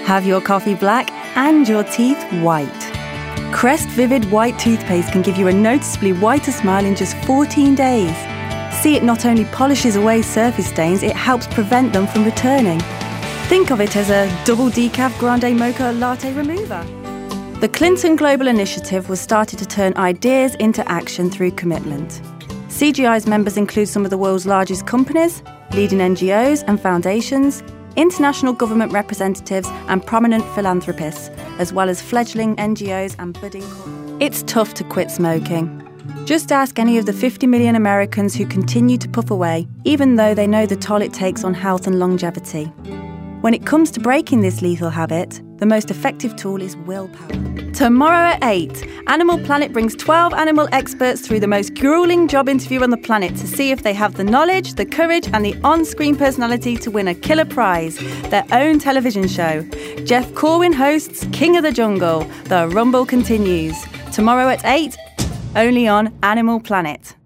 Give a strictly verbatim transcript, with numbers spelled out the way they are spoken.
Have your coffee black and your teeth white. Crest Vivid White Toothpaste can give you a noticeably whiter smile in just fourteen days. See, it not only polishes away surface stains, it helps prevent them from returning. Think of it as a double decaf grande mocha latte remover. The Clinton Global Initiative was started to turn ideas into action through commitment. C G I's members include some of the world's largest companies, leading N G Os and foundations, international government representatives and prominent philanthropists, as well as fledgling N G Os and budding corporates. It's tough to quit smoking. Just ask any of the fifty million Americans who continue to puff away, even though they know the toll it takes on health and longevity. When it comes to breaking this lethal habit, the most effective tool is willpower. Tomorrow at eight, Animal Planet brings twelve animal experts through the most grueling job interview on the planet to see if they have the knowledge, the courage and the on-screen personality to win a killer prize, their own television show. Jeff Corwin hosts King of the Jungle. The Rumble continues. Tomorrow at eight, only on Animal Planet.